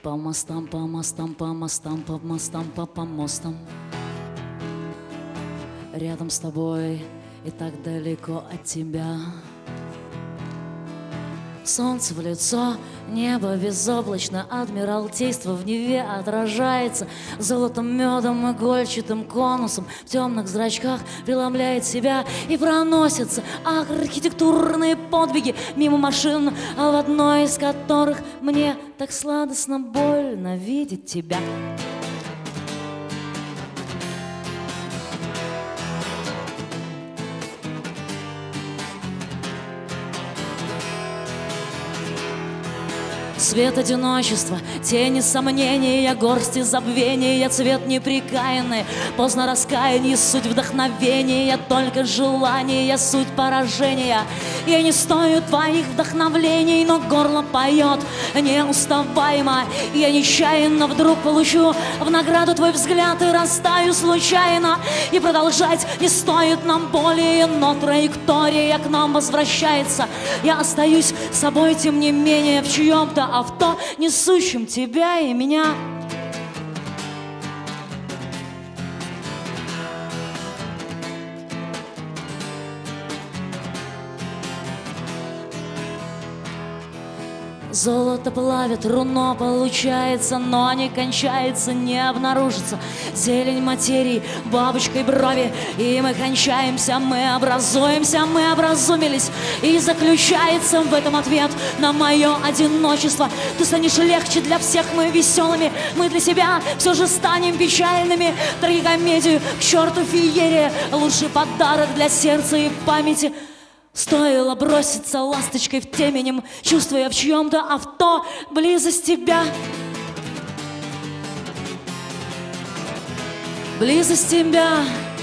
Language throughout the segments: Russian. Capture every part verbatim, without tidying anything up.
По мостам, по мостам, по мостам, по мостам, по помостам. Рядом с тобой и так далеко от тебя. Солнце в лицо, небо безоблачно, Адмиралтейство в Неве отражается золотом, медом, игольчатым конусом. В темных зрачках преломляет себя и проносятся архитектурные подвиги мимо машин, а в одной из которых мне так сладостно больно видеть тебя. Свет одиночества, тени сомнения, горсти забвения, цвет неприкаянный, поздно раскаяние, суть вдохновения, только желание, суть поражения. Я не стою твоих вдохновлений, но горло поет неуставаемо. Я нечаянно вдруг получу в награду твой взгляд и растаю случайно. И продолжать не стоит нам более, но траектория к нам возвращается. Я остаюсь собой, тем не менее, в чьем-то авто, несущем тебя и меня. Золото плавит, руно получается, но не кончается, не обнаружится. Зелень материи, бабочкой брови, и мы кончаемся, мы образуемся, мы образумились. И заключается в этом ответ на мое одиночество. Ты станешь легче для всех, мы веселыми, мы для себя все же станем печальными. Трагикомедию, к черту феерия, лучший подарок для сердца и памяти. Стоило броситься ласточкой в теменем, чувствуя в чьем-то авто близость тебя. Близость тебя.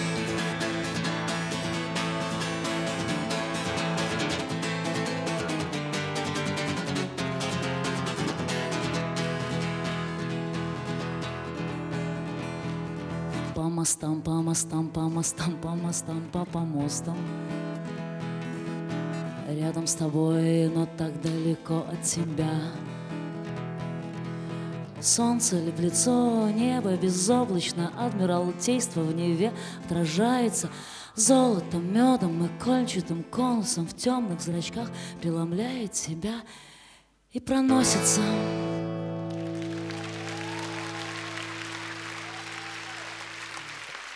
По мостам, по мостам, по мостам, по мостам, по помостам. Рядом с тобой, но так далеко от тебя. Солнце ли в лицо, небо безоблачно, Адмиралтейство в Неве отражается золотом, медом и кольчатым конусом. В темных зрачках преломляет себя и проносится.